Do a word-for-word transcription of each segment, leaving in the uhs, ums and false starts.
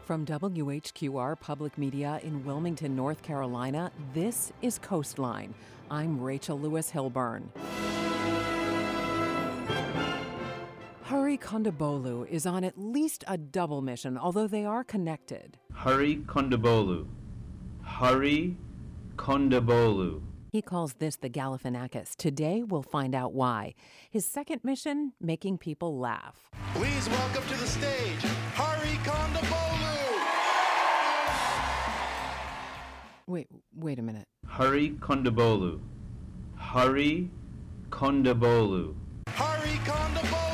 From W H Q R Public Media in Wilmington, North Carolina, this is Coastline. I'm Rachel Lewis Hilburn. Hari Kondabolu is on at least a double mission, although they are connected. Hari Kondabolu. Hari Kondabolu. He calls this the Galifianakis. Today, we'll find out why. His second mission, making people laugh. Please welcome to the stage, Hari Kondabolu. Wait, wait a minute. Hari Kondabolu. Hari Kondabolu. Hari Kondabolu.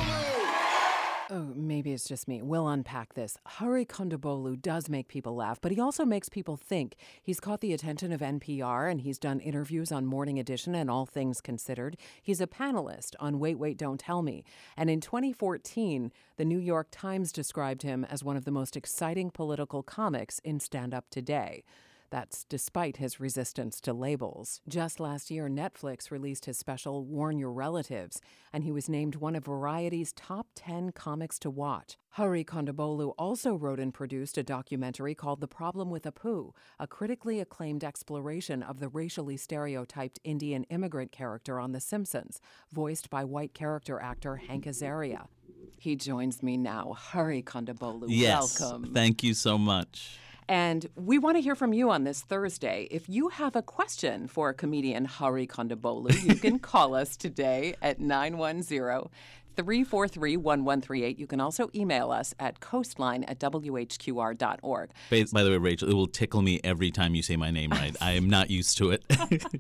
Oh, maybe it's just me. We'll unpack this. Hari Kondabolu does make people laugh, but he also makes people think. He's caught the attention of N P R, and he's done interviews on Morning Edition and All Things Considered. He's a panelist on Wait, Wait, Don't Tell Me. And in twenty fourteen, the New York Times described him as one of the most exciting political comics in Stand Up Today. That's despite his resistance to labels. Just last year, Netflix released his special Warn Your Relatives, and he was named one of Variety's top ten comics to watch. Hari Kondabolu also wrote and produced a documentary called The Problem with Apu, a critically acclaimed exploration of the racially stereotyped Indian immigrant character on The Simpsons, voiced by white character actor Hank Azaria. He joins me now. Hari Kondabolu, yes, welcome. Thank you so much. And we want to hear from you on this Thursday. If you have a question for comedian Hari Kondabolu, you can call us today at nine one zero, three four three, one one three eight. You can also email us at coastline at w h q r dot org. By, by the way, Rachel, it will tickle me every time you say my name right. I am not used to it.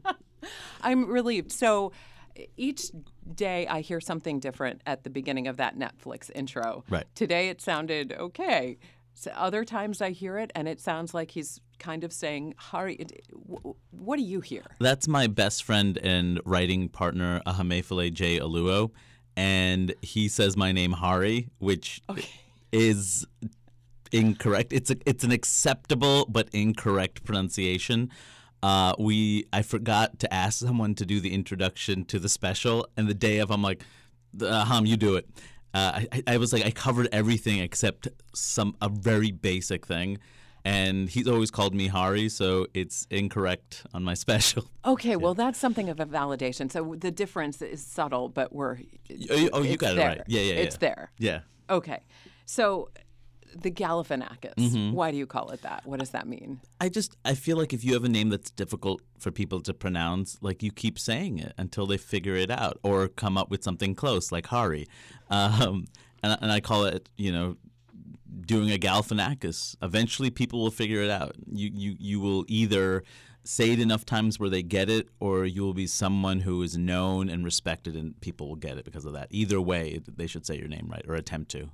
I'm relieved. So each day I hear something different at the beginning of that Netflix intro. Right. Today it sounded okay. So other times I hear it, and it sounds like he's kind of saying, Hari, what do you hear? That's my best friend and writing partner, Ahamefule J. Aluo, and he says my name Hari, which okay. is incorrect. It's a, it's an acceptable but incorrect pronunciation. Uh, we I forgot to ask someone to do the introduction to the special, and the day of, I'm like, Aham, you do it. Uh, I, I was like, I covered everything except some a very basic thing, and he's always called me Hari, so it's incorrect on my special. Okay, well, that's something of a validation. So the difference is subtle, but we're oh, oh you got there. it right. Yeah, yeah, yeah. It's there. Yeah. Okay, so the Galifianakis. Mm-hmm. Why do you call it that? What does that mean? I just I feel like if you have a name that's difficult for people to pronounce, like you keep saying it until they figure it out or come up with something close, like Hari. Um, and, and I call it, you know, doing a Galifianakis. Eventually, people will figure it out. You you you will either say it enough times where they get it, or you will be someone who is known and respected, and people will get it because of that. Either way, they should say your name right or attempt to.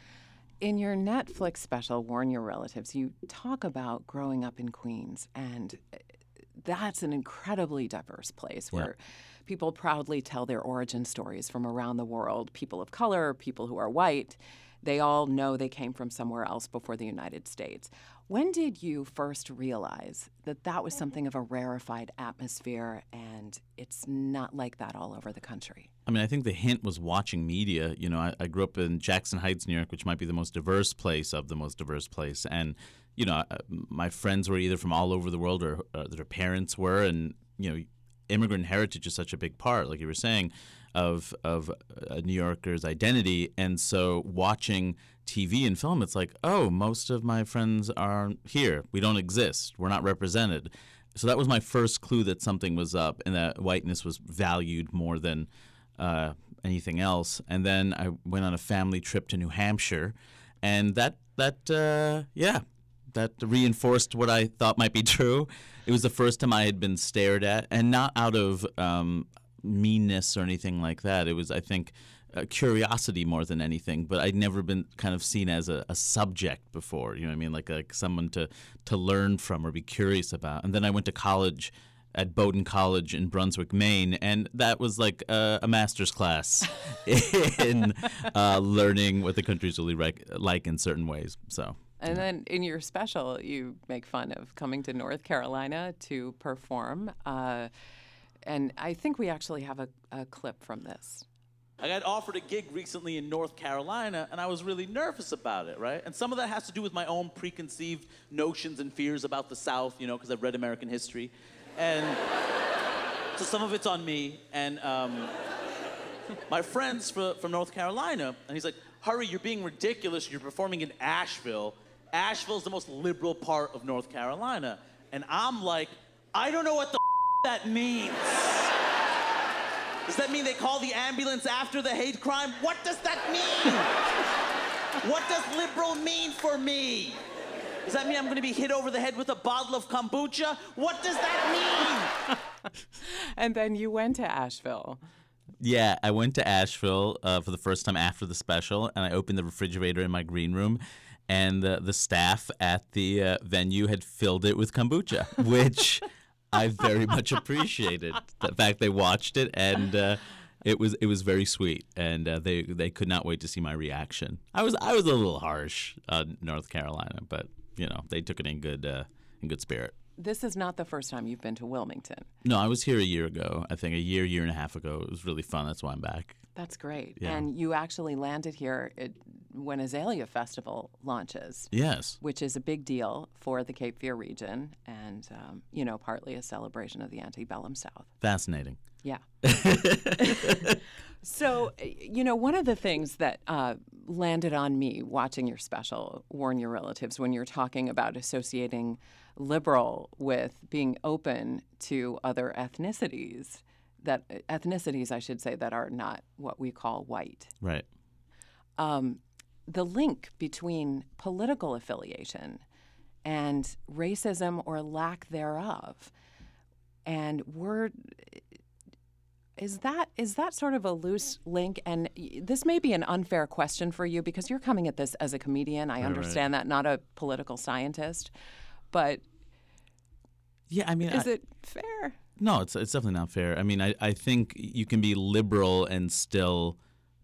In your Netflix special, Warn Your Relatives, you talk about growing up in Queens, and that's an incredibly diverse place where yeah. people proudly tell their origin stories from around the world. People of color, people who are white, they all know they came from somewhere else before the United States. When did you first realize that that was something of a rarefied atmosphere and it's not like that all over the country? I mean, I think the hint was watching media. You know, I, I grew up in Jackson Heights, New York, which might be the most diverse place of the most diverse place. And, you know, my friends were either from all over the world or uh, their parents were. And, you know, immigrant heritage is such a big part, like you were saying, of of a New Yorker's identity. And so watching T V and film, it's like, oh, most of my friends aren't here. We don't exist. We're not represented. So that was my first clue that something was up and that whiteness was valued more than uh, anything else. And then I went on a family trip to New Hampshire, and that, that uh, yeah, that reinforced what I thought might be true. It was the first time I had been stared at, and not out of um, meanness or anything like that. It was, I think, uh, curiosity more than anything, but I'd never been kind of seen as a, a subject before, you know what I mean, like like someone to, to learn from or be curious about. And then I went to college at Bowdoin College in Brunswick, Maine, and that was like a, a master's class in uh, learning what the country's really rec- like in certain ways. So. And then in your special, you make fun of coming to North Carolina to perform. Uh, and I think we actually have a, a clip from this. I got offered a gig recently in North Carolina, and I was really nervous about it, right? And some of that has to do with my own preconceived notions and fears about the South, you know, because I've read American history. And so some of it's on me. And um, my friend's fr- from North Carolina, and he's like, Hurry, you're being ridiculous. You're performing in Asheville. Asheville's the most liberal part of North Carolina. And I'm like, I don't know what the f- that means. Does that mean they call the ambulance after the hate crime? What does that mean? What does liberal mean for me? Does that mean I'm going to be hit over the head with a bottle of kombucha? What does that mean? And then you went to Asheville. Yeah, I went to Asheville uh, for the first time after the special, and I opened the refrigerator in my green room, and uh, the staff at the uh, venue had filled it with kombucha, which I very much appreciated. The fact they watched it, and uh, it was it was very sweet, and uh, they they could not wait to see my reaction. I was I was a little harsh on North Carolina, but you know they took it in good uh, in good spirit. This is not the first time you've been to Wilmington. No, I was here a year ago. I think a year, year and a half ago. It was really fun. That's why I'm back. That's great. Yeah. And you actually landed here at, when Azalea Festival launches. Yes. Which is a big deal for the Cape Fear region and, um, you know, partly a celebration of the antebellum South. Fascinating. Yeah. So, you know, one of the things that uh, landed on me watching your special, Warn Your Relatives, when you're talking about associating liberal with being open to other ethnicities, that ethnicities, I should say, that are not what we call white. Right. Um, the link between political affiliation and racism or lack thereof. And we're... Is that is that sort of a loose link? And this may be an unfair question for you because you're coming at this as a comedian. I right, understand right. that, not a political scientist. But yeah, I mean, is I, it fair? No, it's it's definitely not fair. I mean, I, I think you can be liberal and still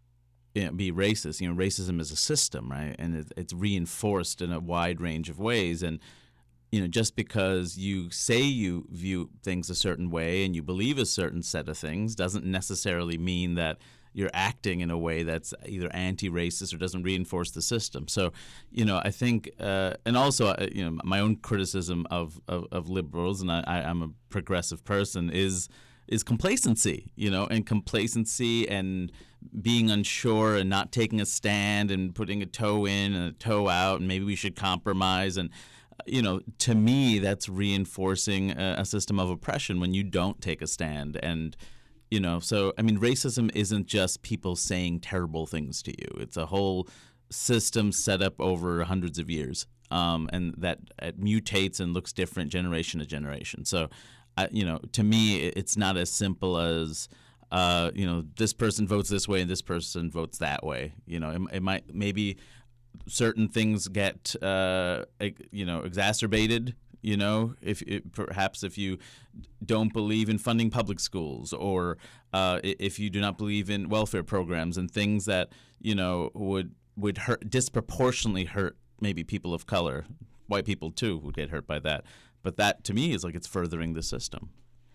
you know, be racist. You know, racism is a system, right? And it, it's reinforced in a wide range of ways. And you know, just because you say you view things a certain way and you believe a certain set of things doesn't necessarily mean that you're acting in a way that's either anti-racist or doesn't reinforce the system. So, you know, I think, uh, and also, uh, you know, my own criticism of, of, of liberals, and I, I, I'm a progressive person, is is complacency, you know, and complacency and being unsure and not taking a stand and putting a toe in and a toe out, and maybe we should compromise. And you know, to me, that's reinforcing a, a system of oppression when you don't take a stand. And, you know, so, I mean, racism isn't just people saying terrible things to you. It's a whole system set up over hundreds of years, um, and that it mutates and looks different generation to generation. So, I, you know, to me, it's not as simple as, uh, you know, this person votes this way and this person votes that way. You know, it, it might maybe certain things get uh, you know exacerbated. You know, if it, perhaps if you don't believe in funding public schools, or uh, if you do not believe in welfare programs and things that you know would would hurt disproportionately hurt maybe people of color, white people too would get hurt by that. But that to me is like it's furthering the system.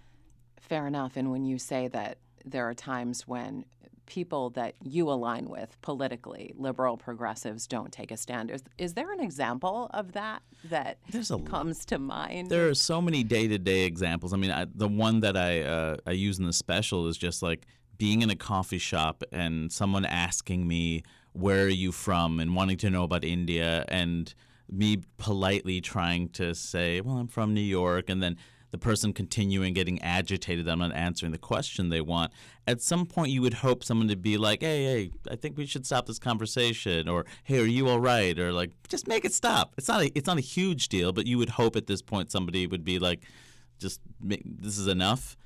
Fair enough. And when you say that there are times when people that you align with politically, liberal progressives, don't take a stand. Is, is there an example of that that There's a comes lot. to mind? There are so many day-to-day examples. I mean, I, the one that I uh, I use in the special is just like being in a coffee shop and someone asking me, where are you from, and wanting to know about India, and me politely trying to say, well, I'm from New York, and then the person continuing getting agitated that I'm not answering the question they want. At some point, you would hope someone to be like, hey, hey, I think we should stop this conversation, or hey, are you all right? Or like, just make it stop. It's not a, it's not a huge deal, but you would hope at this point somebody would be like, just make, this is enough.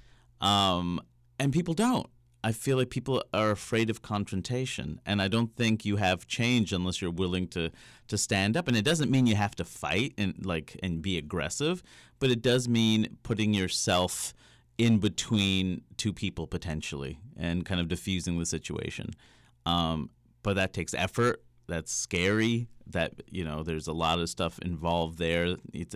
Um, and people don't. I feel like people are afraid of confrontation, and I don't think you have change unless you're willing to to stand up. And it doesn't mean you have to fight and like and be aggressive, but it does mean putting yourself in between two people potentially and kind of diffusing the situation. Um, but that takes effort. That's scary. That you know, there's a lot of stuff involved there. It's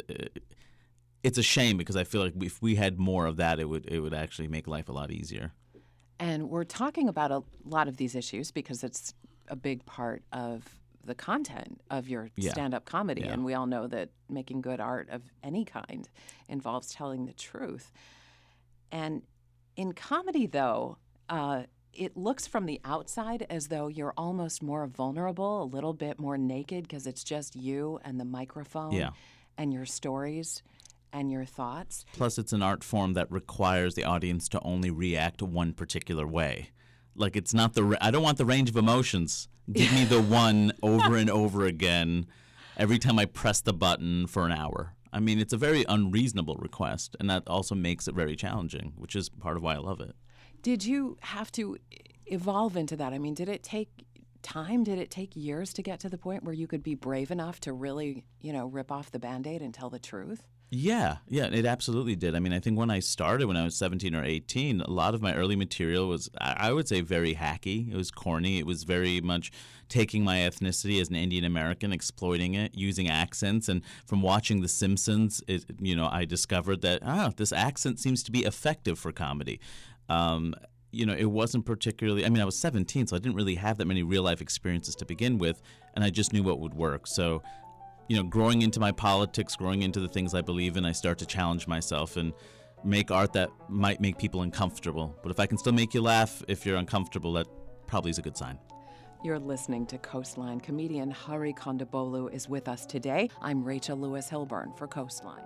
it's a shame because I feel like if we had more of that, it would it would actually make life a lot easier. And we're talking about a lot of these issues because it's a big part of the content of your Yeah. stand-up comedy. Yeah. And we all know that making good art of any kind involves telling the truth. And in comedy, though, uh, it looks from the outside as though you're almost more vulnerable, a little bit more naked, because it's just you and the microphone Yeah. and your stories and your thoughts. Plus, it's an art form that requires the audience to only react one particular way. Like, it's not the, I don't want the range of emotions. Give me the one over and over again every time I press the button for an hour. I mean, it's a very unreasonable request, and that also makes it very challenging, which is part of why I love it. Did you have to evolve into that? I mean, did it take time? Did it take years to get to the point where you could be brave enough to really, you know, rip off the Band-Aid and tell the truth? Yeah, yeah, it absolutely did. I mean, I think when I started, when I was seventeen or eighteen, a lot of my early material was, I I would say, very hacky. It was corny. It was very much taking my ethnicity as an Indian American, exploiting it, using accents. And from watching The Simpsons, it, you know, I discovered that, ah, this accent seems to be effective for comedy. Um, you know, it wasn't particularly, I mean, I was seventeen, so I didn't really have that many real-life experiences to begin with, and I just knew what would work. So, you know, growing into my politics, growing into the things I believe in, I start to challenge myself and make art that might make people uncomfortable. But if I can still make you laugh if you're uncomfortable, that probably is a good sign. You're listening to Coastline. Comedian Hari Kondabolu is with us today. I'm Rachel Lewis Hilburn for Coastline.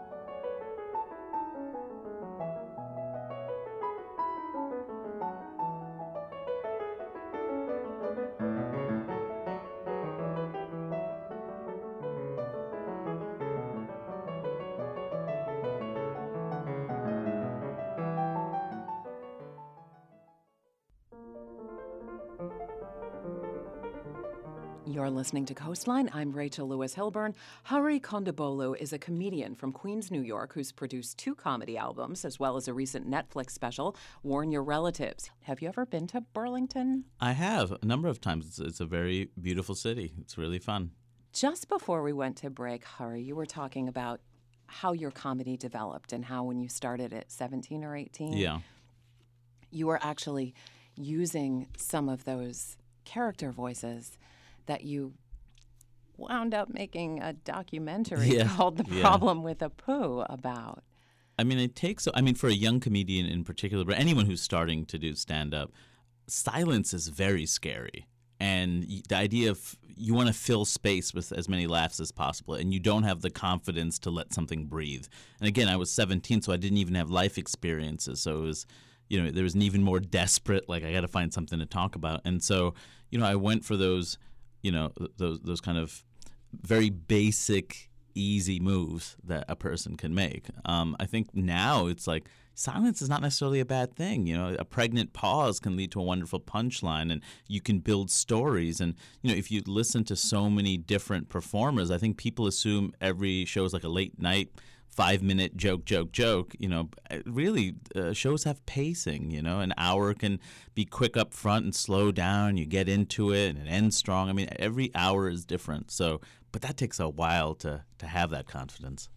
You're listening to Coastline. I'm Rachel Lewis Hilburn. Hari Kondabolu is a comedian from Queens, New York, who's produced two comedy albums, as well as a recent Netflix special, Warn Your Relatives. Have you ever been to Burlington? I have a number of times. It's, it's a very beautiful city. It's really fun. Just before we went to break, Hari, you were talking about how your comedy developed and how when you started at seventeen or eighteen, Yeah. you were actually using some of those character voices that you wound up making a documentary Yeah, called The yeah. Problem with a Poo about. I mean, it takes, I mean, for a young comedian in particular, but anyone who's starting to do stand-up, silence is very scary. And y- the idea of you want to fill space with as many laughs as possible, and you don't have the confidence to let something breathe. And again, I was seventeen, so I didn't even have life experiences. So it was, you know, there was an even more desperate, like, I got to find something to talk about. And so, you know, I went for those, you know, th- those those kind of very basic, easy moves that a person can make. Um, I think now it's like silence is not necessarily a bad thing. You know, a pregnant pause can lead to a wonderful punchline, and you can build stories. And, you know, if you listen to so many different performers, I think people assume every show is like a late night five-minute joke, joke, joke. You know, really, uh, shows have pacing. You know, an hour can be quick up front and slow down. You get into it, and it ends strong. I mean, every hour is different. So, but that takes a while to to have that confidence.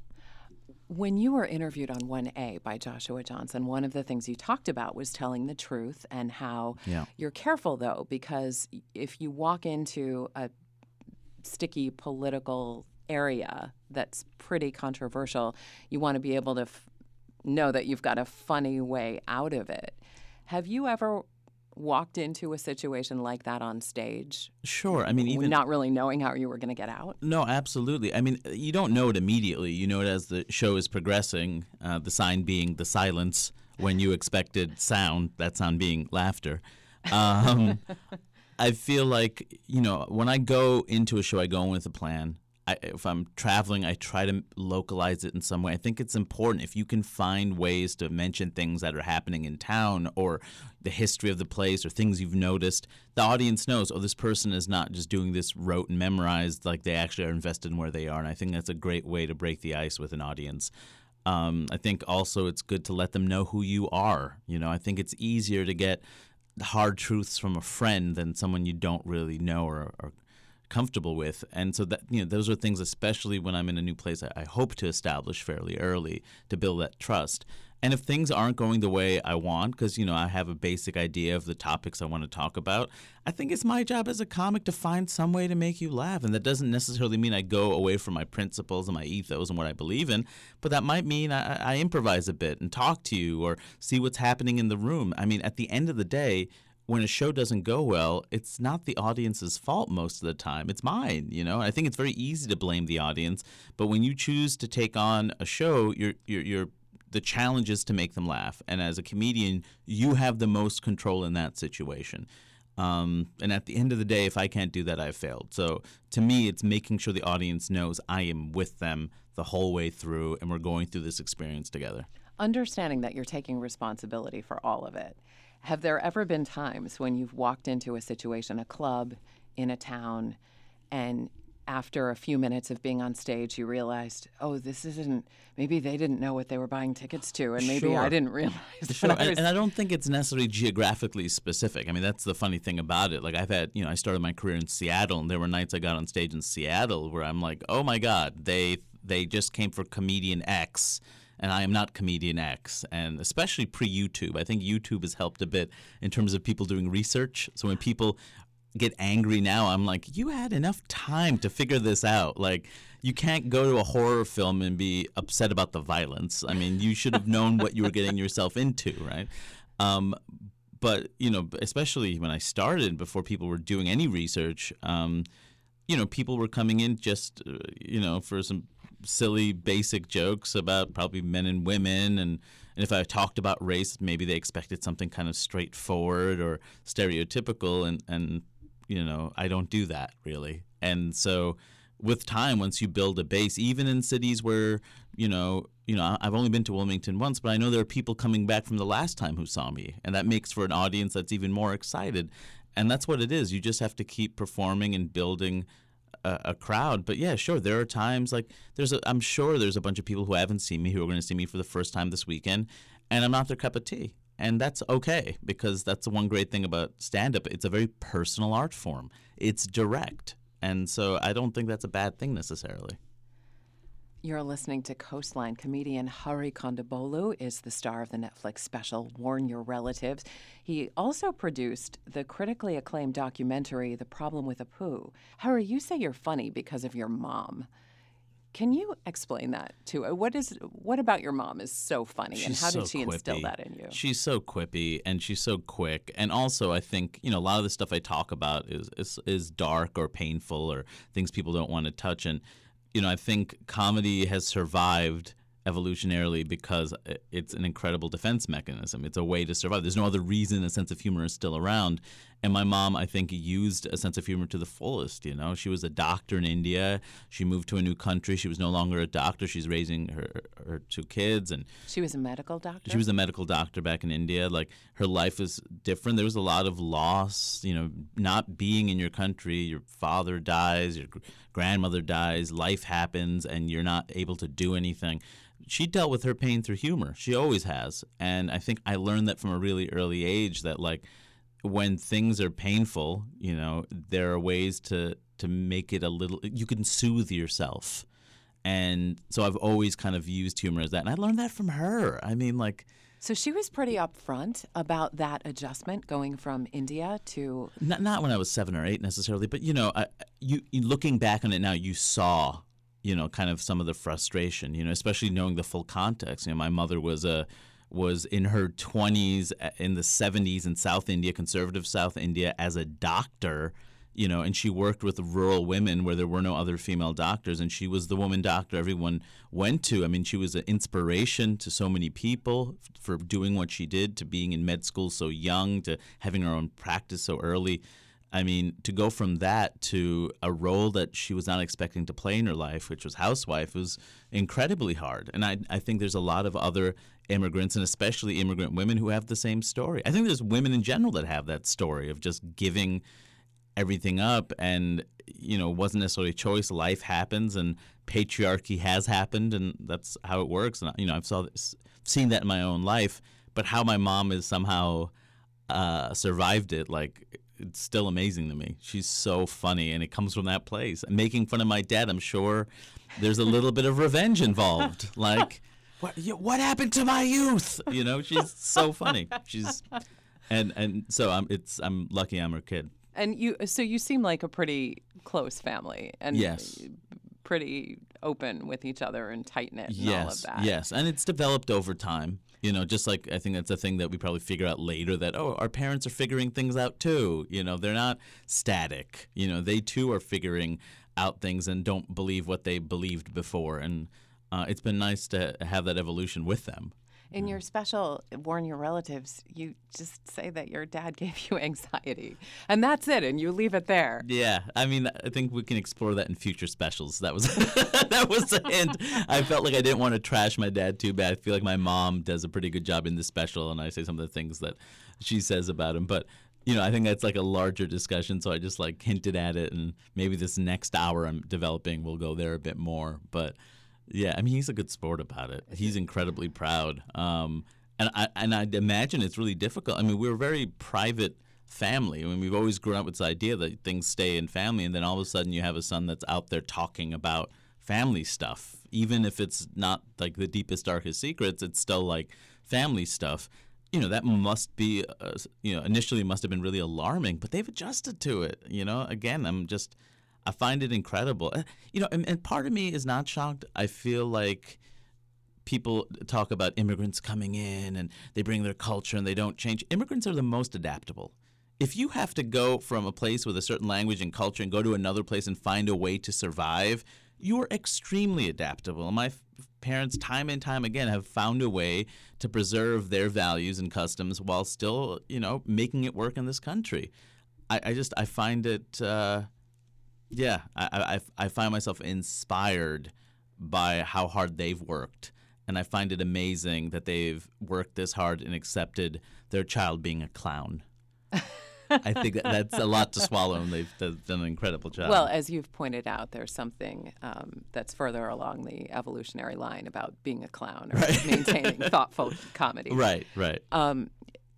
When you were interviewed on one A by Joshua Johnson, one of the things you talked about was telling the truth and how Yeah. you're careful, though, because if you walk into a sticky political area that's pretty controversial, you want to be able to f- know that you've got a funny way out of it. Have you ever walked into a situation like that on stage, Sure. I mean, even not really knowing how you were going to get out? No, absolutely. I mean, you don't know it immediately. You know it as the show is progressing, uh, the sign being the silence when you expected sound, that sound being laughter. Um, I feel like, you know, when I go into a show, I go in with a plan. I, if I'm traveling, I try to localize it in some way. I think it's important if you can find ways to mention things that are happening in town or the history of the place or things you've noticed. The audience knows, oh, this person is not just doing this rote and memorized, like they actually are invested in where they are. And I think that's a great way to break the ice with an audience. Um, I think also it's good to let them know who you are. You know, I think it's easier to get hard truths from a friend than someone you don't really know or, or comfortable with. And so that, you know, those are things, especially when I'm in a new place, I, I hope to establish fairly early to build that trust. And if things aren't going the way I want, because, you know, I have a basic idea of the topics I want to talk about, I think it's my job as a comic to find some way to make you laugh. And that doesn't necessarily mean I go away from my principles and my ethos and what I believe in, but that might mean I, I improvise a bit and talk to you or see what's happening in the room. I mean, at the end of the day, when a show doesn't go well, it's not the audience's fault most of the time. It's mine, you know. I think it's very easy to blame the audience, but when you choose to take on a show, you're you're, you're the challenge is to make them laugh. And as a comedian, you have the most control in that situation. Um, and at the end of the day, if I can't do that, I've failed. So to me, it's making sure the audience knows I am with them the whole way through and we're going through this experience together. Understanding that you're taking responsibility for all of it. Have there ever been times when you've walked into a situation, a club in a town, and after a few minutes of being on stage, you realized, oh, this isn't, maybe they didn't know what they were buying tickets to, and maybe Sure. I didn't realize. Sure, I was... and, and I don't think it's necessarily geographically specific. I mean, that's the funny thing about it. Like, I've had, you know, I started my career in Seattle, and there were nights I got on stage in Seattle where I'm like, oh my God, they they just came for comedian X, and I am not comedian X. And especially pre-YouTube, I think YouTube has helped a bit in terms of people doing research. So when people get angry now, I'm like, you had enough time to figure this out. Like, you can't go to a horror film and be upset about the violence. I mean, you should have known what you were getting yourself into, right? Um, but, you know, especially when I started, before people were doing any research, um, you know, people were coming in just, uh, you know, for some silly basic jokes about probably men and women, and, and if I talked about race, maybe they expected something kind of straightforward or stereotypical, and, and you know, I don't do that really. And so with time, once you build a base, even in cities where, you know, you know, I've only been to Wilmington once, but I know there are people coming back from the last time who saw me, and that makes for an audience that's even more excited. And that's what it is. You just have to keep performing and building a, a crowd. But yeah, sure, there are times like there's a, I'm sure there's a bunch of people who haven't seen me who are going to see me for the first time this weekend, and I'm not their cup of tea. And that's okay, because that's the one great thing about stand-up. It's a very personal art form. It's direct. And so I don't think that's a bad thing necessarily. You're listening to Coastline. Comedian Hari Kondabolu is the star of the Netflix special Warn Your Relatives. He also produced the critically acclaimed documentary The Problem with Apu. Hari, you say you're funny because of your mom. Can you explain that to us? What is what about your mom is so funny, She's and how so did she quippy. instill that in you? She's so quippy, and she's so quick. And also, I think, you know, a lot of the stuff I talk about is is, is dark or painful or things people don't want to touch. And, you know, I think comedy has survived evolutionarily because it's an incredible defense mechanism. It's a way to survive. There's no other reason a sense of humor is still around. And my mom, I think, used a sense of humor to the fullest. You know, she was a doctor in India. She moved to a new country. She was no longer a doctor. She's raising her, her two kids. And she was a medical doctor? She was a medical doctor back in India. Like, her life was different. There was a lot of loss, you know, not being in your country. Your father dies, your grandmother dies, life happens, and you're not able to do anything. She dealt with her pain through humor. She always has. And I think I learned that from a really early age, that, like, when things are painful, you know, there are ways to, to make it a little, you can soothe yourself. And so I've always kind of used humor as that. And I learned that from her. I mean, like. So she was pretty upfront about that adjustment going from India to. Not, not when I was seven or eight necessarily, but, you know, I, you, you looking back on it now, you saw, you know, kind of some of the frustration, you know, especially knowing the full context. You know, my mother was a. was in her twenties in the seventies in South India, conservative South India, as a doctor, you know, and she worked with rural women where there were no other female doctors, and she was the woman doctor everyone went to. I mean, she was an inspiration to so many people for doing what she did, to being in med school so young, to having her own practice so early. I mean, to go from that to a role that she was not expecting to play in her life, which was housewife, was incredibly hard. And I, I think there's a lot of other immigrants, and especially immigrant women, who have the same story. I think there's women in general that have that story of just giving everything up, and, you know, wasn't necessarily a choice. Life happens, and patriarchy has happened, and that's how it works. And, you know, I've saw this, seen that in my own life, but how my mom has somehow uh, survived it, like, it's still amazing to me. She's so funny, and it comes from that place. Making fun of my dad, I'm sure there's a little bit of revenge involved. Like, what you- what happened to my youth? You know, she's so funny. She's and and so I'm it's I'm lucky I'm her kid. And you, so you seem like a pretty close family, and Yes. pretty open with each other and tight knit and Yes, all of that. yes, and it's developed over time. You know, just like I think that's a thing that we probably figure out later that, oh, our parents are figuring things out too. You know, they're not static. You know, they too are figuring out things and don't believe what they believed before. And uh, it's been nice to have that evolution with them. In your special, Warn Your Relatives, you just say that your dad gave you anxiety. And that's it, and you leave it there. Yeah, I mean, I think we can explore that in future specials. That was that was a hint. I felt like I didn't want to trash my dad too bad. I feel like my mom does a pretty good job in this special, and I say some of the things that she says about him. But, you know, I think that's like a larger discussion, so I just like hinted at it, and maybe this next hour I'm developing will go there a bit more. But yeah, I mean, he's a good sport about it. He's incredibly proud. Um, and I and I'd imagine it's really difficult. I mean, we're a very private family. I mean, we've always grown up with this idea that things stay in family, and then all of a sudden you have a son that's out there talking about family stuff. Even if it's not like the deepest, darkest secrets, it's still like family stuff. You know, that must be, uh, you know, initially must have been really alarming, but they've adjusted to it. You know, again, I'm just... I find it incredible. Uh, You know, and, and part of me is not shocked. I feel like people talk about immigrants coming in and they bring their culture and they don't change. Immigrants are the most adaptable. If you have to go from a place with a certain language and culture and go to another place and find a way to survive, you are extremely adaptable. My f- parents, time and time again, have found a way to preserve their values and customs while still, you know, making it work in this country. I, I just, I find it... Uh, Yeah, I, I, I find myself inspired by how hard they've worked. And I find it amazing that they've worked this hard and accepted their child being a clown. I think that that's a lot to swallow, and they've they've done an incredible job. Well, as you've pointed out, there's something um, that's further along the evolutionary line about being a clown or Right. maintaining thoughtful comedy. Right, right. Um,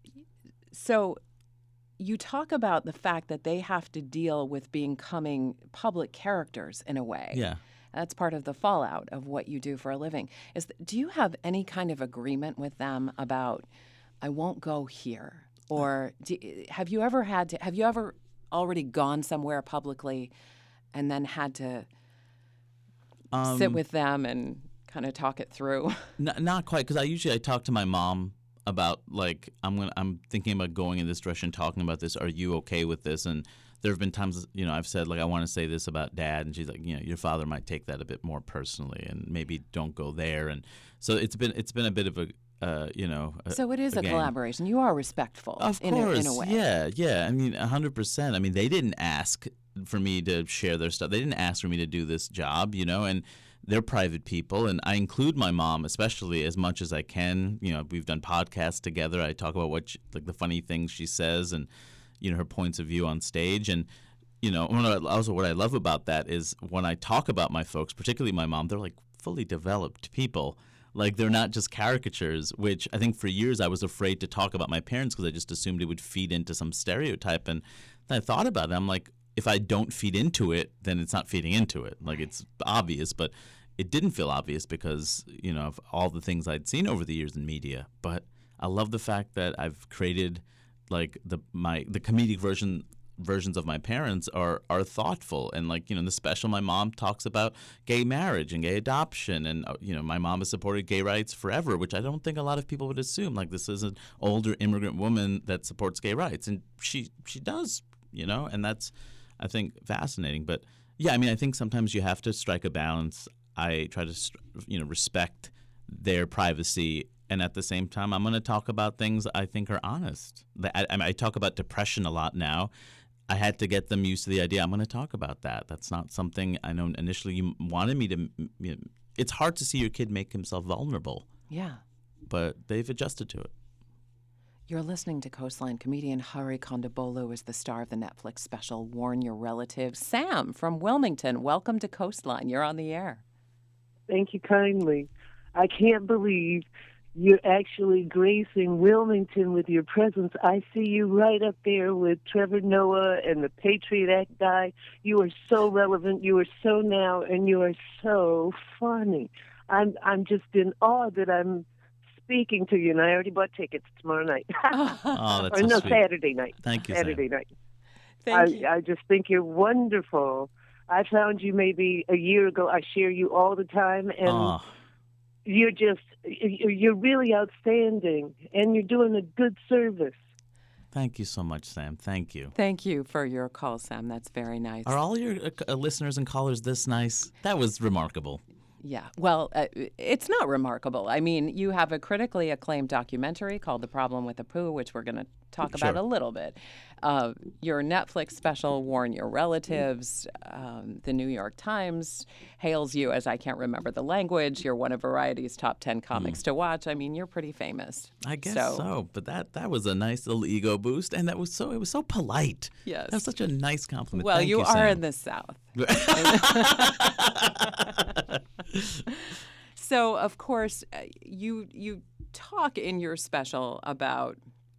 so you talk about the fact that they have to deal with becoming public characters in a way. Yeah. That's part of the fallout of what you do for a living. Is do you have any kind of agreement with them about, I won't go here? Or do, have you ever had to, have you ever already gone somewhere publicly and then had to Um, sit with them and kind of talk it through? N- not quite, because I usually I talk to my mom about like I'm gonna I'm thinking about going in this direction, talking about this. Are you okay with this? And there have been times, you know, I've said like I want to say this about Dad, and she's like, you know, your father might take that a bit more personally, and maybe don't go there. And so it's been it's been a bit of a uh, you know. A, So it is a, game. collaboration. You are respectful Of in, a, course, in a way. yeah, yeah. I mean, a hundred percent. I mean, they didn't ask for me to share their stuff. They didn't ask for me to do this job, you know, and they're private people, and I include my mom especially as much as I can. You know, we've done podcasts together. I talk about what she, like the funny things she says, and you know her points of view on stage. And you know, one of- also what I love about that is when I talk about my folks, particularly my mom, they're like fully developed people. Like they're not just caricatures, which I think for years I was afraid to talk about my parents because I just assumed it would feed into some stereotype. And then I thought about it. I'm like, if I don't feed into it, then it's not feeding into it. Like it's obvious, but it didn't feel obvious because, you know, of all the things I'd seen over the years in media. But I love the fact that I've created like the my the comedic version versions of my parents are are thoughtful. And like, you know, in the special my mom talks about gay marriage and gay adoption, and uh, you know, my mom has supported gay rights forever, which I don't think a lot of people would assume. Like this is an older immigrant woman that supports gay rights, and she she does, you know, and that's I think fascinating. But yeah, I mean, I think sometimes you have to strike a balance. I try to, you know, respect their privacy, and at the same time, I'm going to talk about things I think are honest. I, I, I talk about depression a lot now. I had to get them used to the idea I'm going to talk about that. That's not something I know initially you wanted me to. You know, it's hard to see your kid make himself vulnerable, Yeah. but they've adjusted to it. You're listening to Coastline. Comedian Hari Kondabolu is the star of the Netflix special Warn Your Relatives. Sam from Wilmington, welcome to Coastline. You're on the air. Thank you kindly. I can't believe you're actually gracing Wilmington with your presence. I see you right up there with Trevor Noah and the Patriot Act guy. You are so relevant. You are so now, and you are so funny. I'm I'm just in awe that I'm speaking to you, and I already bought tickets tomorrow night. Oh, that's or so no, sweet. Saturday night. Thank you, Saturday Sam. night. Thank I, you. I just think you're wonderful. I found you maybe a year ago. I share you all the time, and Oh, you're just, you're really outstanding, and you're doing a good service. thank you so much, Sam. Thank you. Thank you for your call, Sam. That's very nice. Are all your uh, uh, listeners and callers this nice? That was remarkable. Yeah. Well, uh, it's not remarkable. I mean, you have a critically acclaimed documentary called The Problem with the Poo, which we're going to talk about Sure. a little bit. Uh, your Netflix special, Warn Your Relatives. Um, the New York Times hails you as, I can't remember the language, you're one of Variety's top ten comics to watch. I mean, you're pretty famous. I guess so. But that that was a nice little ego boost, and that was so it was so polite. Yes. That was such a nice compliment. Well, Thank you, you are Sam. in the South. So, of course, uh, you you talk in your special about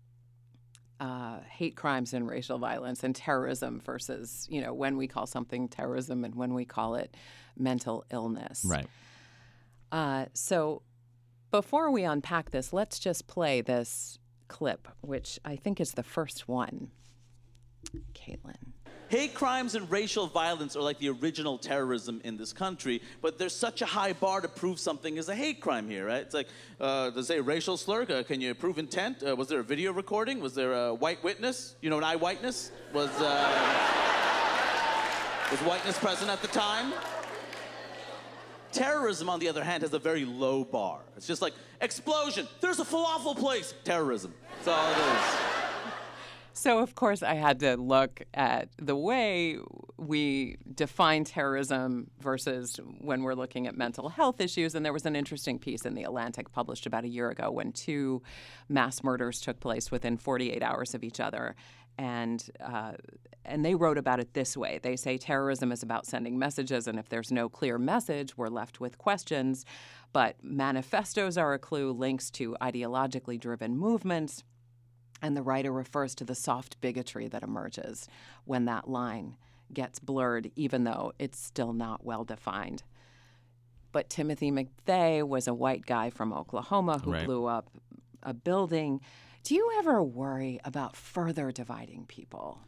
uh, hate crimes and racial violence and terrorism versus, you know, when we call something terrorism and when we call it mental illness. Right. Uh, so, before we unpack this, let's just play this clip, which I think is the first one. Caitlin. Hate crimes and racial violence are like the original terrorism in this country, but there's such a high bar to prove something is a hate crime here, right? It's like, uh, does say racial slur? Uh, can you prove intent? Uh, was there a video recording? Was there a white witness? You know, an eyewitness? Was, uh, was whiteness present at the time? Terrorism, on the other hand, has a very low bar. It's just like, explosion, there's a falafel place. Terrorism. That's all it is. So, of course, I had to look at the way we define terrorism versus when we're looking at mental health issues. And there was an interesting piece in The Atlantic published about a year ago when two mass murders took place within forty-eight hours of each other. And uh, and they wrote about it this way. They say terrorism is about sending messages, and if there's no clear message, we're left with questions. But manifestos are a clue, links to ideologically driven movements. And the writer refers to the soft bigotry that emerges when that line gets blurred, even though it's still not well defined. But Timothy McVeigh was a white guy from Oklahoma who Right. blew up a building. Do you ever worry about further dividing people?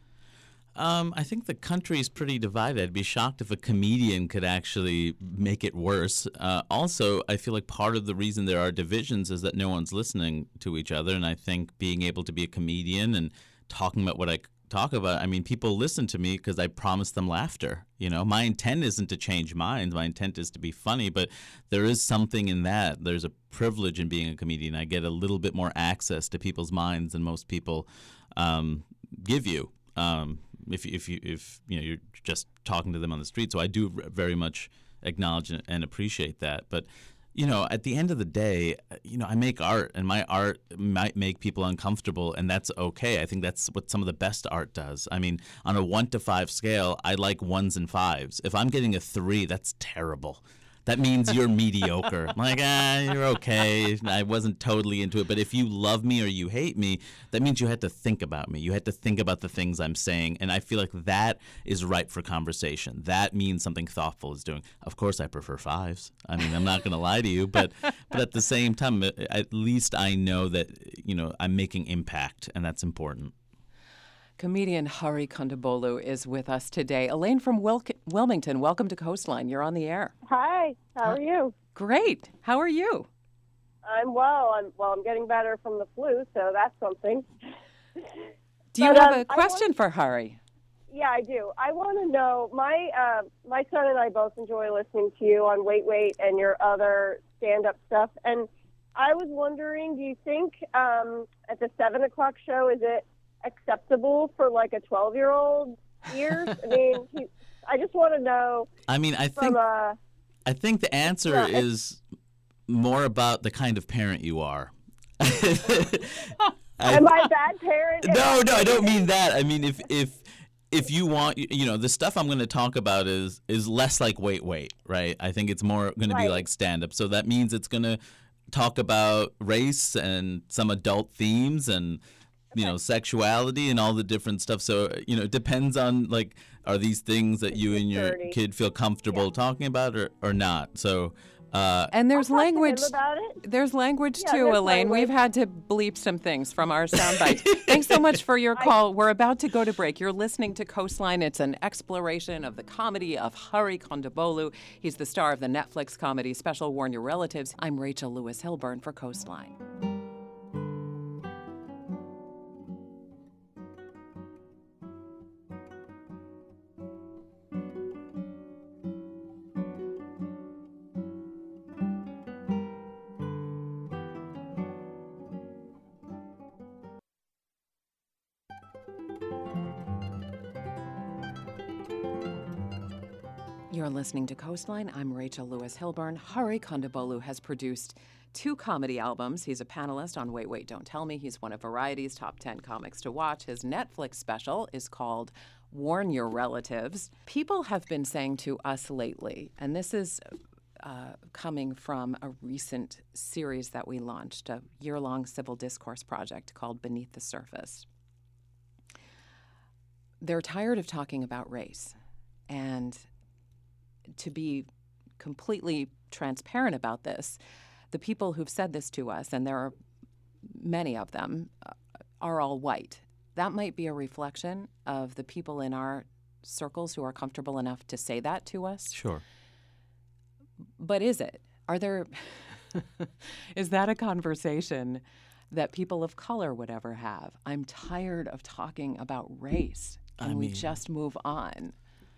Um, I think the country is pretty divided. I'd be shocked if a comedian could actually make it worse. Uh, also, I feel like part of the reason there are divisions is that no one's listening to each other. And I think being able to be a comedian and talking about what I talk about, I mean, people listen to me because I promise them laughter. You know, my intent isn't to change minds. My intent is to be funny. But there is something in that. There's a privilege in being a comedian. I get a little bit more access to people's minds than most people um, give you. Um, if if you if you know you're just talking to them on the street. So I do very much acknowledge and appreciate that. But you know, at the end of the day, you know, I make art, and my art might make people uncomfortable, and that's okay. I think that's what some of the best art does. I mean, on a one to five scale, I like ones and fives. If I'm getting a three, that's terrible. That means you're mediocre. I'm like, ah, you're okay. I wasn't totally into it. But if you love me or you hate me, that means you had to think about me. You had to think about the things I'm saying. And I feel like that is ripe for conversation. That means something thoughtful is doing. Of course, I prefer fives. I mean, I'm not going to lie to you. But but at the same time, at least I know that, you know, I'm making impact, and that's important. Comedian Hari Kondabolu is with us today. Elaine from Wil- Wilmington, welcome to Coastline. You're on the air. Hi, how are you? Great. How are you? I'm well. I'm well. I'm getting better from the flu, so that's something. Do you But, have um, a I question want- for Hari? Yeah, I do. I want to know. My uh, my son and I both enjoy listening to you on Wait Wait and your other stand-up stuff. And I was wondering, do you think um, at the seven o'clock show is it acceptable for like a twelve-year-old ears? I mean, he, I just want to know. I mean, I From think a I think the answer Yeah, it's- is more about the kind of parent you are. I- am I a bad parent? No, no, I don't mean that. I mean, if if if you want, you know, the stuff I'm going to talk about is is less like Wait Wait, right? I think it's more going to be Right. like stand up. So that means it's going to talk about race and some adult themes and you know sexuality and all the different stuff. So you know it depends on like are these things that you and your Maturity. kid feel comfortable talking about or, or not. So uh, And there's I'll talk to him language. about it. There's language Yeah, too, there's Elaine. We've language. had to bleep some things from our sound bites. Thanks so much for your call. We're about to go to break. You're listening to Coastline. It's an exploration of the comedy of Hari Kondabolu. He's the star of the Netflix comedy special Warn Your Relatives. I'm Rachel Lewis Hilburn for Coastline. You're listening to Coastline. I'm Rachel Lewis Hilburn. Hari Kondabolu has produced two comedy albums. He's a panelist on Wait, Wait, Don't Tell Me. He's one of Variety's top ten comics to watch. His Netflix special is called Warn Your Relatives. People have been saying to us lately, and this is uh, coming from a recent series that we launched, a year-long civil discourse project called Beneath the Surface. They're tired of talking about race. And to be completely transparent about this, the people who've said this to us, and there are many of them, uh, are all white. That might be a reflection of the people in our circles who are comfortable enough to say that to us. Sure. But is it? Are there, is that a conversation that people of color would ever have? I'm tired of talking about race. Can I we mean- just move on?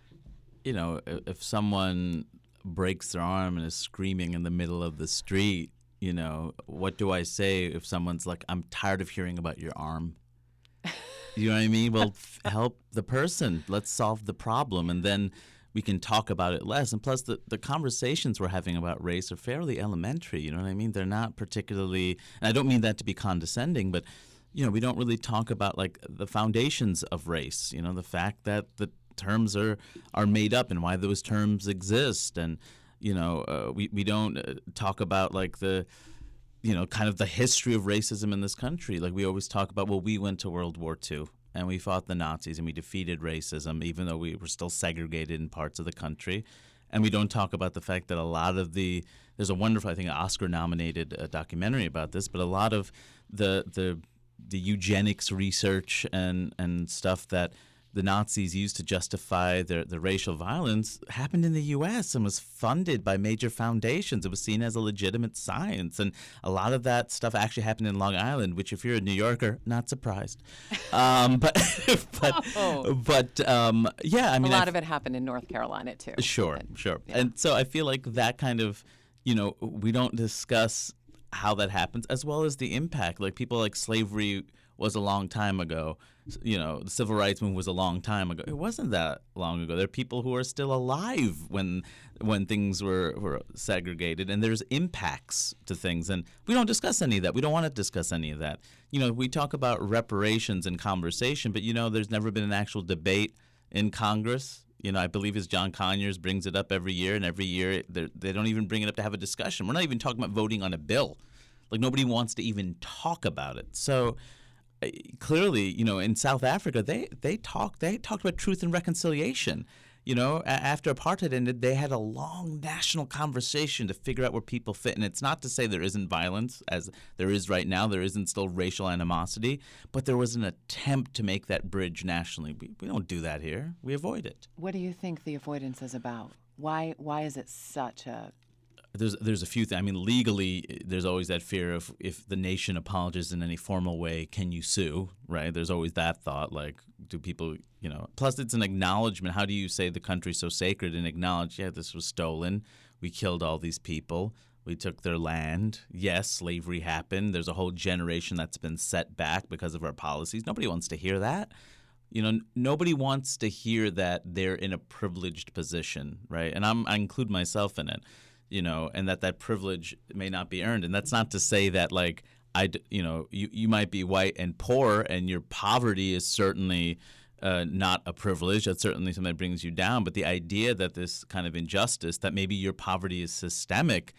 You know, i- if someone breaks their arm and is screaming in the middle of the street, you know, what do I say if someone's like, I'm tired of hearing about your arm? You know what I mean? Well, f- help the person. Let's solve the problem. And then we can talk about it less. And plus, the, the conversations we're having about race are fairly elementary. You know what I mean? They're not particularly, and I don't mean that to be condescending, but, you know, we don't really talk about, like, the foundations of race. You know, the fact that the terms are, are made up and why those terms exist. And, you know, uh, we, we don't uh, talk about, like, the, you know, kind of the history of racism in this country. Like, we always talk about, well, we went to World War Two and we fought the Nazis and we defeated racism, even though we were still segregated in parts of the country. And we don't talk about the fact that a lot of the, there's a wonderful, I think, Oscar-nominated uh, documentary about this, but a lot of the the the eugenics research and, and stuff that the Nazis used to justify their, their racial violence happened in the U S and was funded by major foundations. It was seen as a legitimate science. And a lot of that stuff actually happened in Long Island, which if you're a New Yorker, not surprised. Um, but, but, Oh. but um, yeah, I mean, a lot I- of it happened in North Carolina, too. Sure, But- sure. yeah. And so I feel like that kind of, you know, we don't discuss how that happens as well as the impact. Like people like slavery was a long time ago. S- You know, the civil rights movement was a long time ago. It wasn't that long ago. There are people who are still alive when when things were, were segregated, and there's impacts to things. And we don't discuss any of that. We don't want to discuss any of that. You know, we talk about reparations in conversation, but, you know, there's never been an actual debate in Congress. You know, I believe it's John Conyers brings it up every year, and every year they're- they don't even bring it up to have a discussion. We're not even talking about voting on a bill. Like, nobody wants to even talk about it. So uh, clearly, you know, in South Africa, they they talked they talked about truth and reconciliation. You know, a- after apartheid ended, they had a long national conversation to figure out where people fit. And it's not to say there isn't violence, as there is right now. There isn't still racial animosity. But there was an attempt to make that bridge nationally. We, we don't do that here. We avoid it. What do you think the avoidance is about? Why why is it such a There's there's a few things. I mean, legally, there's always that fear of if the nation apologizes in any formal way, can you sue, right? There's always that thought, like, do people, you know. Plus, it's an acknowledgement. How do you say the country's so sacred and acknowledge, yeah, this was stolen. We killed all these people. We took their land. Yes, slavery happened. There's a whole generation that's been set back because of our policies. Nobody wants to hear that. You know, n- nobody wants to hear that they're in a privileged position, right? And I'm, I include myself in it. You know, and that that privilege may not be earned. And that's not to say that, like, I, d- you know, you, you might be white and poor and your poverty is certainly uh, not a privilege. That's certainly something that brings you down. But the idea that this kind of injustice, that maybe your poverty is systemic,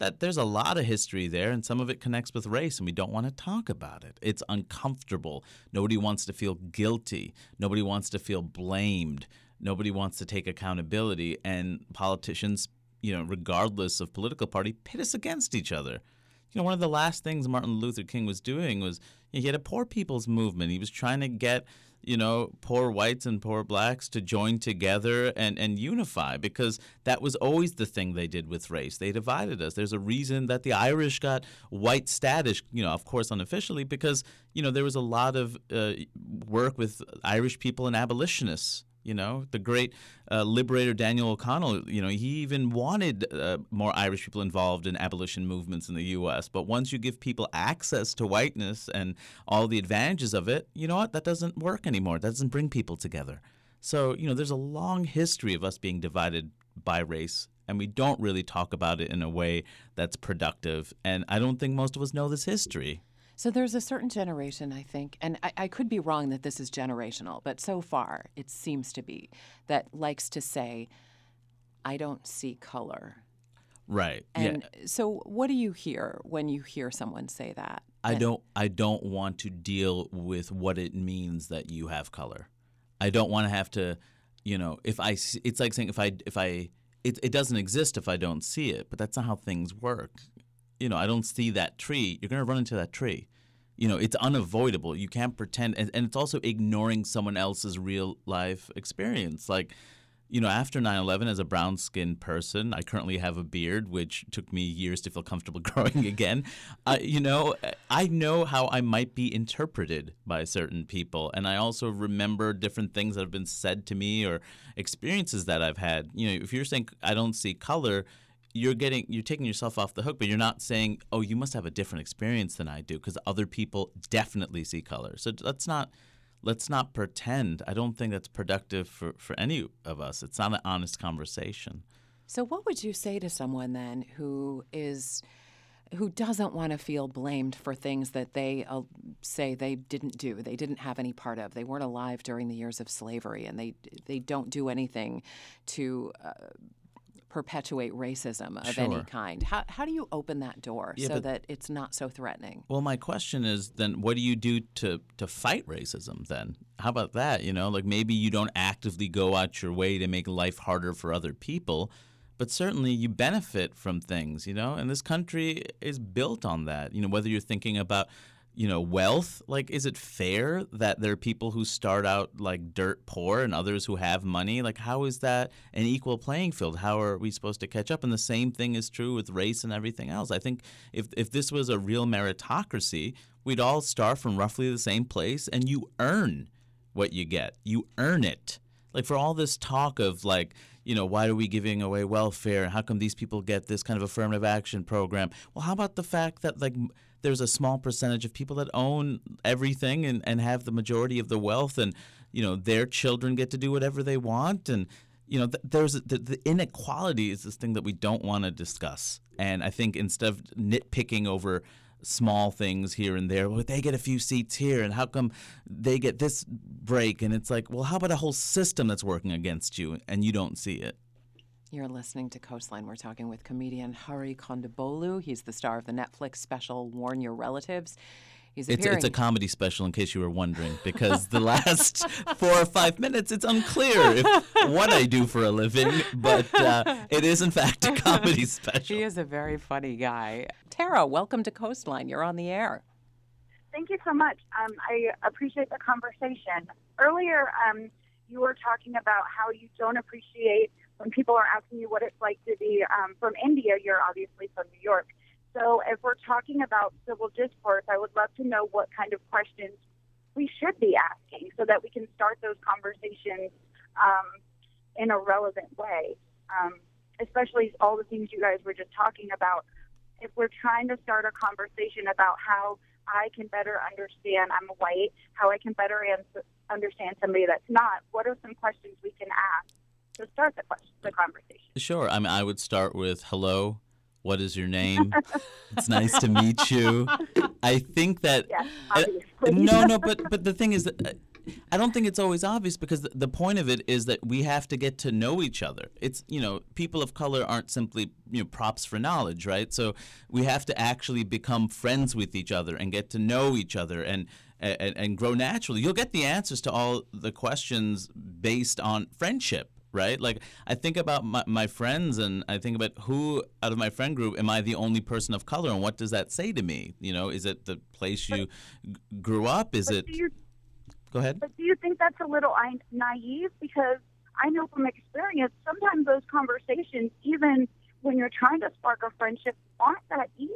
that there's a lot of history there, and some of it connects with race, and we don't want to talk about it. It's uncomfortable. Nobody wants to feel guilty. Nobody wants to feel blamed. Nobody wants to take accountability, and politicians, you know, regardless of political party, pit us against each other. You know, one of the last things Martin Luther King was doing was, you know, he had a poor people's movement. He was trying to get, you know, poor whites and poor blacks to join together and, and unify, because that was always the thing they did with race. They divided us. There's a reason that the Irish got white status, you know, of course unofficially, because, you know, there was a lot of uh, work with Irish people and abolitionists. You know, the great uh, liberator Daniel O'Connell, you know, he even wanted uh, more Irish people involved in abolition movements in the U S. But once you give people access to whiteness and all the advantages of it, you know what? That doesn't work anymore. That doesn't bring people together. So, you know, there's a long history of us being divided by race, and we don't really talk about it in a way that's productive. And I don't think most of us know this history. So there's a certain generation, I think, and I, I could be wrong that this is generational, but so far it seems to be, that likes to say, I don't see color. Right. And yeah. so what do you hear when you hear someone say that? I don't I don't want to deal with what it means that you have color. I don't want to have to, you know, if I see, it's like saying if I if I it, it doesn't exist if I don't see it, but that's not how things work. You know, I don't see that tree, you're going to run into that tree. You know, it's unavoidable. You can't pretend. And, and it's also ignoring someone else's real life experience. Like, you know, after nine eleven, as a brown-skinned person, I currently have a beard, which took me years to feel comfortable growing again. Uh, you know, I know how I might be interpreted by certain people. And I also remember different things that have been said to me or experiences that I've had. You know, if you're saying I don't see color, you're getting you're taking yourself off the hook, but you're not saying, oh, you must have a different experience than I do, because other people definitely see color. So let's not let's not pretend. I don't think that's productive for, for any of us. It's not an honest conversation. So what would you say to someone then who is who doesn't want to feel blamed for things that they uh, say they didn't do, they didn't have any part of, they weren't alive during the years of slavery, and they they don't do anything to uh, perpetuate racism of Sure. any kind? How how do you open that door Yeah, so but- that it's not so threatening? Well, my question is then what do you do to, to fight racism then? How about that? You know, like maybe you don't actively go out your way to make life harder for other people, but certainly you benefit from things, you know, and this country is built on that. You know, whether you're thinking about, you know, wealth, like, is it fair that there are people who start out like dirt poor and others who have money? Like, how is that an equal playing field? How are we supposed to catch up? And the same thing is true with race and everything else. I think if if this was a real meritocracy, we'd all start from roughly the same place, and you earn what you get. You earn it. Like, for all this talk of like, you know, why are we giving away welfare? How come these people get this kind of affirmative action program? Well, how about the fact that like there's a small percentage of people that own everything and, and have the majority of the wealth, and, you know, their children get to do whatever they want. And, you know, th- there's the, the inequality is this thing that we don't want to discuss. And I think instead of nitpicking over small things here and there, well, they get a few seats here, and how come they get this break? And it's like, well, how about a whole system that's working against you and you don't see it? You're listening to Coastline. We're talking with comedian Hari Kondabolu. He's the star of the Netflix special Warn Your Relatives. He's It's, appearing. it's a comedy special, in case you were wondering, because the last four or five minutes, it's unclear if, what I do for a living, but uh, it is, in fact, a comedy special. He is a very funny guy. Tara, welcome to Coastline. You're on the air. Thank you so much. Um, I appreciate the conversation. Earlier, um, you were talking about how you don't appreciate when people are asking you what it's like to be um, from India. You're obviously from New York. So if we're talking about civil discourse, I would love to know what kind of questions we should be asking so that we can start those conversations um, in a relevant way, um, especially all the things you guys were just talking about. If we're trying to start a conversation about how I can better understand, I'm white, how I can better answer, understand somebody that's not, what are some questions we can ask to start the, question, the conversation? Sure. I mean, I would start with, hello, what is your name? It's nice to meet you. I think that... Yes, uh, obviously. no, no, but but the thing is that uh, I don't think it's always obvious because the, the point of it is that we have to get to know each other. It's, you know, people of color aren't simply, you know, props for knowledge, right? So we have to actually become friends with each other and get to know each other and and, and grow naturally. You'll get the answers to all the questions based on friendship. Right? Like, I think about my, my friends and I think about who out of my friend group am I the only person of color and what does that say to me? You know, is it the place you g- grew up? Is it... You, Go ahead. But do you think that's a little I- naive? Because I know from experience, sometimes those conversations, even when you're trying to spark a friendship, aren't that easy.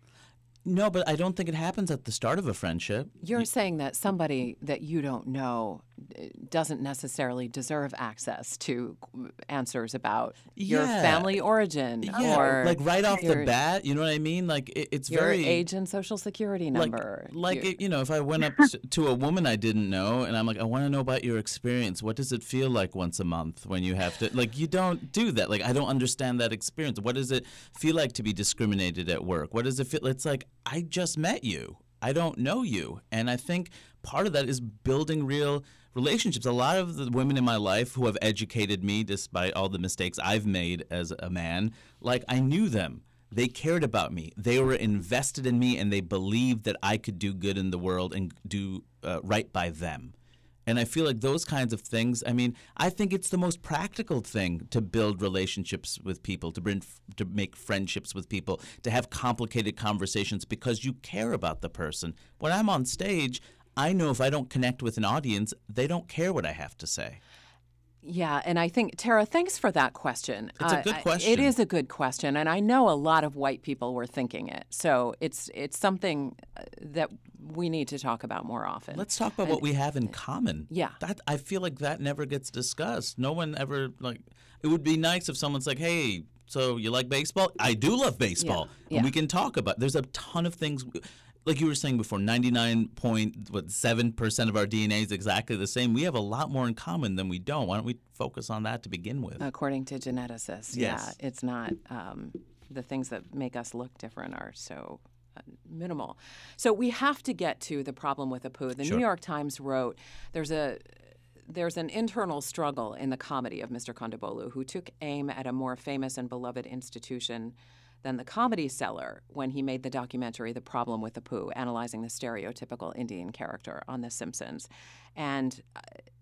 No, but I don't think it happens at the start of a friendship. You're you, saying that somebody that you don't know doesn't necessarily deserve access to answers about yeah. your family origin yeah. or like right off your, the bat, you know what I mean? Like it, it's your very age and social security number. Like, like you, it, you know, if I went up to a woman I didn't know and I'm like, I want to know about your experience. What does it feel like once a month when you have to, like, you don't do that. Like, I don't understand that experience. What does it feel like to be discriminated at work? What does it feel? It's like, I just met you. I don't know you. And I think part of that is building real relationships. A lot of the women in my life who have educated me, despite all the mistakes I've made as a man, like, I knew them. They cared about me. They were invested in me, and they believed that I could do good in the world and do uh, right by them. And I feel like those kinds of things, I mean, I think it's the most practical thing to build relationships with people, to bring, to make friendships with people, to have complicated conversations because you care about the person. When I'm on stage, I know if I don't connect with an audience, they don't care what I have to say. Yeah, and I think, Tara, thanks for that question. It's a good uh, question. It is a good question, and I know a lot of white people were thinking it. So it's it's something that we need to talk about more often. Let's talk about and, what we have in common. Yeah. That, I feel like that never gets discussed. No one ever, like, it would be nice if someone's like, hey, so you like baseball? I do love baseball. Yeah. Yeah. And we can talk about, there's a ton of things. Like you were saying before, ninety-nine point seven percent of our D N A is exactly the same. We have a lot more in common than we don't. Why don't we focus on that to begin with? According to geneticists, yes. yeah, it's not um, the things that make us look different are so uh, minimal. So we have to get to the problem with Apu. The Sure. New York Times wrote there's a there's an internal struggle in the comedy of Mister Kondabolu, who took aim at a more famous and beloved institution than the Comedy Cellar when he made the documentary The Problem with Apu, analyzing the stereotypical Indian character on The Simpsons. And uh,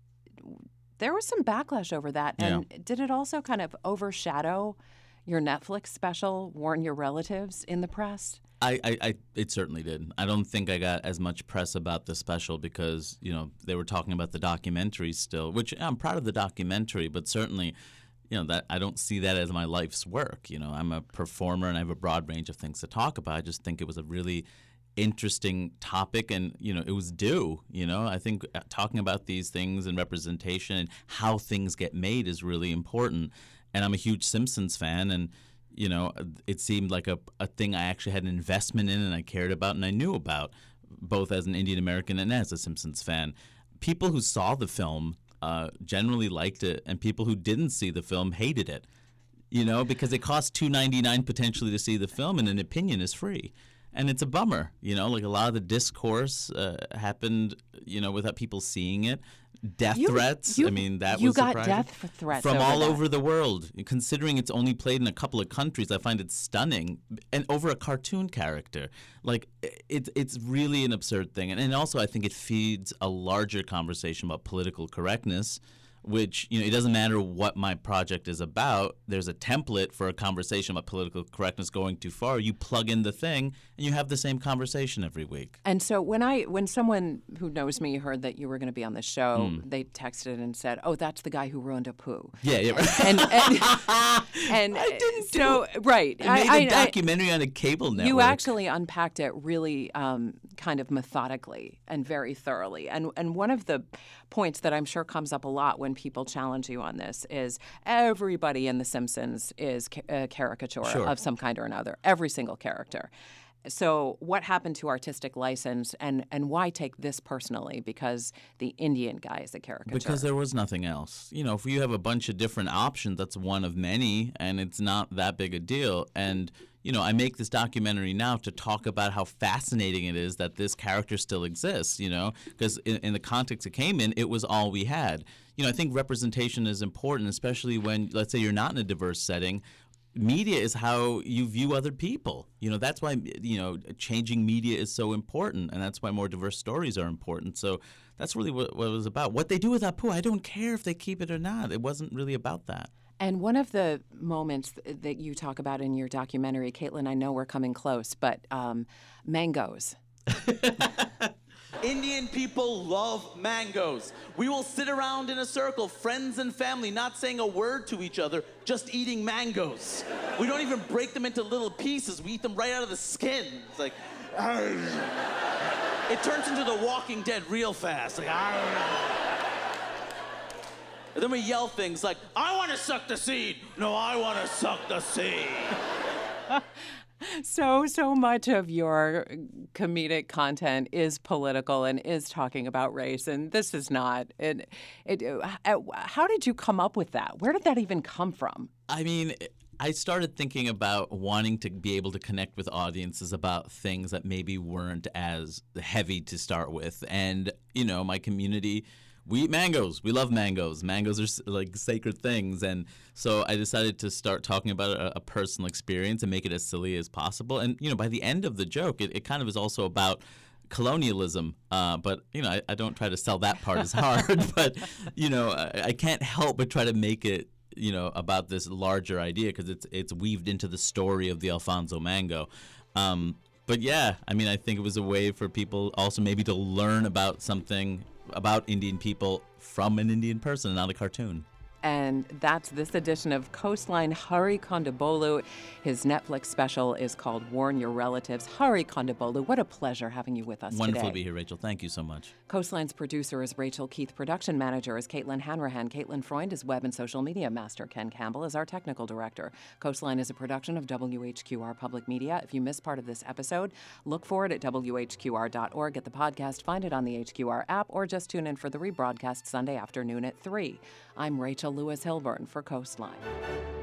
there was some backlash over that. And Yeah. did it also kind of overshadow your Netflix special, Warn Your Relatives, in the press? I, I, I, it certainly did. I don't think I got as much press about the special because, you know, they were talking about the documentary still, which I'm proud of the documentary, but certainly, you know, that I don't see that as my life's work. You know, I'm a performer and I have a broad range of things to talk about. I just think it was a really interesting topic and, you know, it was due. You know, I think talking about these things and representation and how things get made is really important. And I'm a huge Simpsons fan, and, you know, it seemed like a, a thing I actually had an investment in and I cared about and I knew about, both as an Indian American and as a Simpsons fan. People who saw the film Uh, generally liked it, and people who didn't see the film hated it, you know, because it costs two ninety-nine potentially to see the film, and an opinion is free. And it's a bummer, you know, like a lot of the discourse uh, happened, you know, without people seeing it. Death You- threats, you- I mean, that you was got surprising. death f- threats From over all that. over the world. Considering it's only played in a couple of countries, I find it stunning. And over a cartoon character. Like, it, it's really an absurd thing. And, and also, I think it feeds a larger conversation about political correctness, which, you know, it doesn't matter what my project is about. There's a template for a conversation about political correctness going too far. You plug in the thing, and you have the same conversation every week. And so when I when someone who knows me heard that you were going to be on the show, they texted and said, "Oh, that's the guy who ruined Apu." Yeah, yeah. Right. And and, and I didn't do so right. I made a I- I- documentary on a cable network. You actually unpacked it really um, kind of methodically and very thoroughly. And and one of the points that I'm sure comes up a lot when people challenge you on this is everybody in The Simpsons is ca- a caricature Sure. of some kind or another, every single character. So what happened to artistic license, and, and why take this personally? Because the Indian guy is a caricature. Because there was nothing else. You know, if you have a bunch of different options, that's one of many, and it's not that big a deal. And, you know, I make this documentary now to talk about how fascinating it is that this character still exists, you know, because in, in the context it came in, it was all we had. You know, I think representation is important, especially when, let's say, you're not in a diverse setting. Media is how you view other people. You know, that's why, you know, changing media is so important, and that's why more diverse stories are important. So that's really what, what it was about. What they do with Apu, I don't care if they keep it or not. It wasn't really about that. And one of the moments that you talk about in your documentary, Caitlin, I know we're coming close, but um, mangoes. Indian people love mangoes. We will sit around in a circle, friends and family, not saying a word to each other, just eating mangoes. We don't even break them into little pieces. We eat them right out of the skin. It's like, argh. It turns into The Walking Dead real fast. Like, argh. And then we yell things like, I want to suck the seed. No, I want to suck the seed. So, so much of your comedic content is political and is talking about race, and this is not. It, it, uh, how did you come up with that? Where did that even come from? I mean, I started thinking about wanting to be able to connect with audiences about things that maybe weren't as heavy to start with. And, you know, my community, we eat mangoes. We love mangoes. Mangoes are like sacred things. And so I decided to start talking about a, a personal experience and make it as silly as possible. And, you know, by the end of the joke, it, it kind of is also about colonialism. Uh, but, you know, I, I don't try to sell that part as hard. But, you know, I, I can't help but try to make it, you know, about this larger idea because it's, it's weaved into the story of the Alfonso mango. Um, but, yeah, I mean, I think it was a way for people also maybe to learn about something about Indian people from an Indian person, not a cartoon. And that's this edition of Coastline. Hari Kondabolu. His Netflix special is called Warn Your Relatives. Hari Kondabolu, what a pleasure having you with us Wonderful today. to be here, Rachel. Thank you so much. Coastline's producer is Rachel Keith. Production manager is Caitlin Hanrahan. Caitlin Freund is web and social media master. Ken Campbell is our technical director. Coastline is a production of W H Q R Public Media. If you missed part of this episode, look for it at W H Q R dot org. Get the podcast, find it on the H Q R app, or just tune in for the rebroadcast Sunday afternoon at three. I'm Rachel Lewis Hilburn for Coastline.